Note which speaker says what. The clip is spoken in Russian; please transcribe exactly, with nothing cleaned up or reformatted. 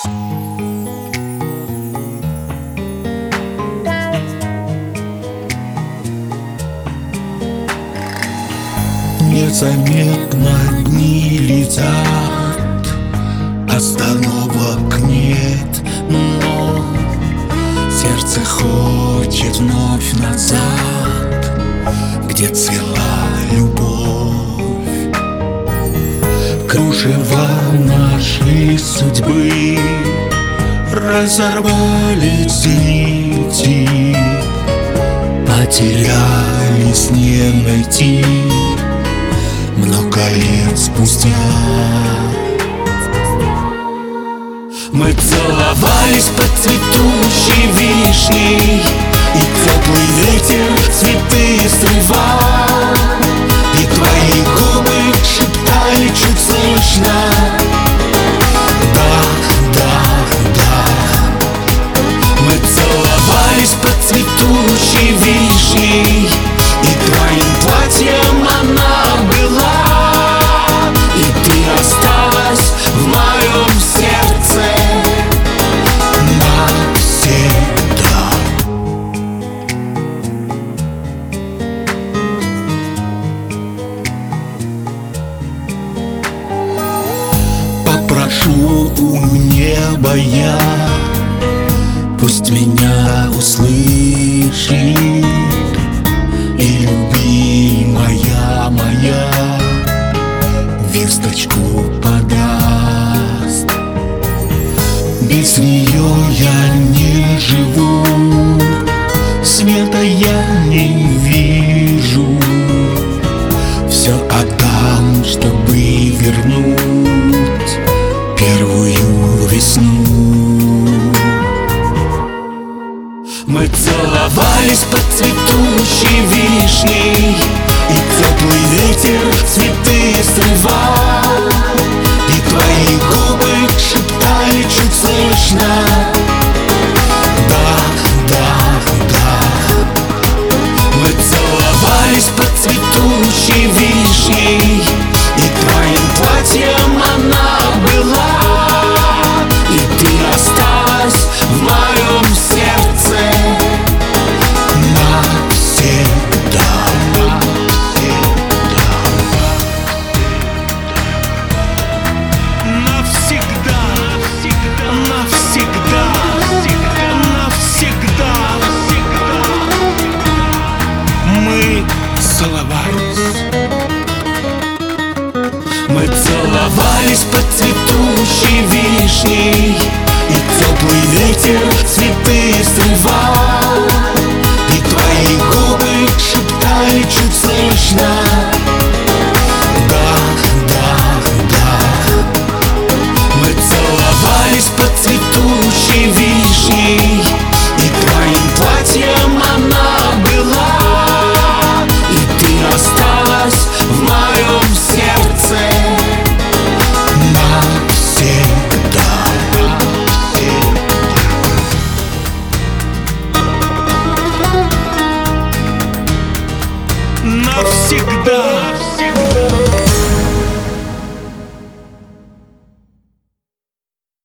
Speaker 1: Незаметно дни летят, остановок нет, но сердце хочет вновь назад, где цвела любовь. Кружева нашей судьбы разорвались нити, потерялись, не найти много лет спустя. Мы целовались под цветущей вишней, и теплый ветер цветы срывал, и твои губы шептали чуть слышно: да, да, да. Мы целовались под цветущей вишней, и твоим платьем она была, и ты осталась в моем сердце навсегда. Попрошу у неба я, пусть меня услышит, и любимая моя весточку подаст. Без нее я не живу, света я не вижу. Все отдам, чтобы вернуть первую весну. Мы целовались под цветущей вишней, и теплый ветер цветы срывал, и твои губы шептали чуть слышно: да, да, да. Мы целовались под цветущей вишней, и твоим платьем она была, и ты осталась в моем сердце навсегда. Навсегда, навсегда, навсегда, навсегда. Мы целовались, мы целовались под цветущей вишней, и теплый ветер цветы срывал, и твои губы шептали чуть слышно: да, да, да. Мы целовались под цветущей вишней, и твоим платьем она была, и ты осталась в моем сердце навсегда. Навсегда.